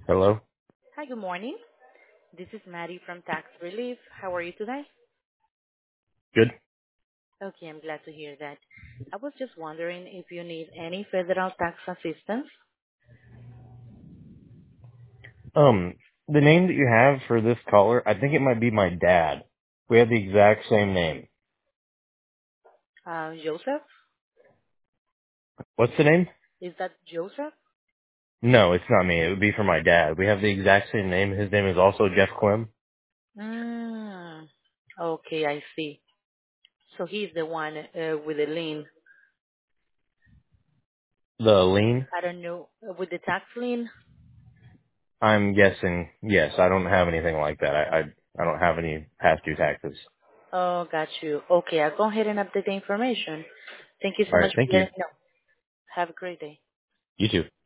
Hello? Hi, good morning. This is Maddie from Tax Relief. How are you today? Good. Okay, I'm glad to hear that. I was just wondering if you need any federal tax assistance. Um, the name that you have for this caller, I think it might be my dad. We have the exact same name. Joseph? What's the name? Is that Joseph? No, it's not me. It would be for my dad. We have the exact same name. His name is also Jeff Clem. Mm, okay, I see. So he's the one with the lien. The lien? I don't know, with the tax lien? I'm guessing, yes, I don't have anything like that. I don't have any past due taxes. Oh, got you. Okay, I'll go ahead and update the information. Thank you so much Alright, for thank you. letting me know. Have a great day. You too.